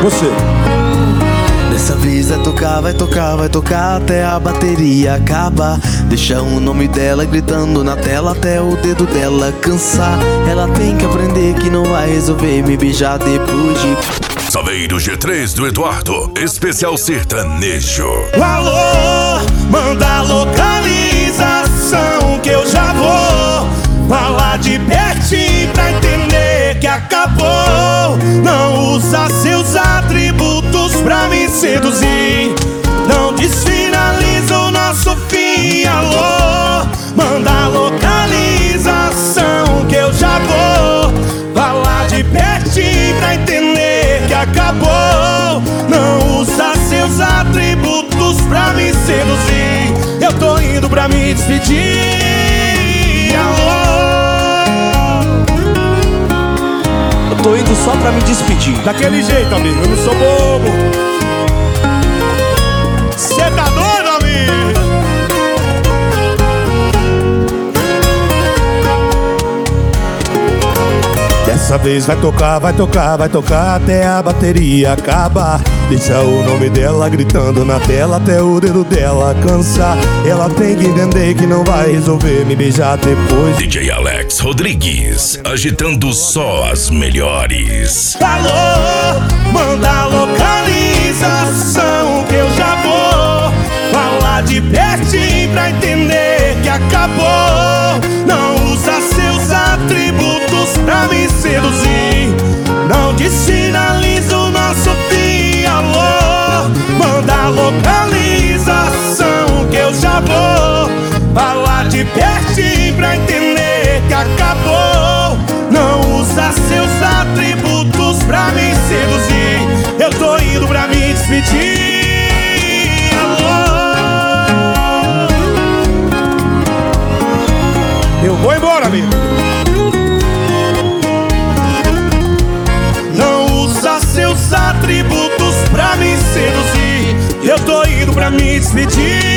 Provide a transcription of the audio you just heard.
Você. Dessa vez vai tocar, vai tocar, vai tocar até a bateria acabar. Deixa o nome dela gritando na tela até o dedo dela cansar. Ela tem que aprender que não vai resolver me beijar depois de... Saveiro G3 do Eduardo, especial sertanejo. Alô, manda a localização que eu já vou falar de pertinho pra entender que acabou. Não usa seus atributos pra me seduzir, não desfinaliza o nosso fim. Alô, manda a localização que eu já vou falar de pertinho pra entender que acabou. Não usa seus atributos pra me seduzir, eu tô indo pra me despedir. Alô, Eu tô indo só pra me despedir. daquele jeito, amigo, eu não sou bobo. Cê tá doido, amigo? Dessa vez vai tocar, vai tocar, vai tocar até a bateria acabar. Deixa o nome dela gritando na tela até o dedo dela cansar. Ela tem que entender que não vai resolver me beijar depois. DJ Alex Rodrigues, agitando só as melhores. Alô, manda a localização que eu já vou falar de pertinho pra entender que acabou. Não usa seus atributos pra me seduzir, não desfinaliza o nosso fim. Alô, manda a localização que eu já vou falar de pertinho pra entender que acabou. Não usa seus atributos pra me seduzir, eu tô indo pra me despedir. Alô, eu vou embora, amigo. Não usa seus atributos pra me seduzir, eu tô indo pra me despedir.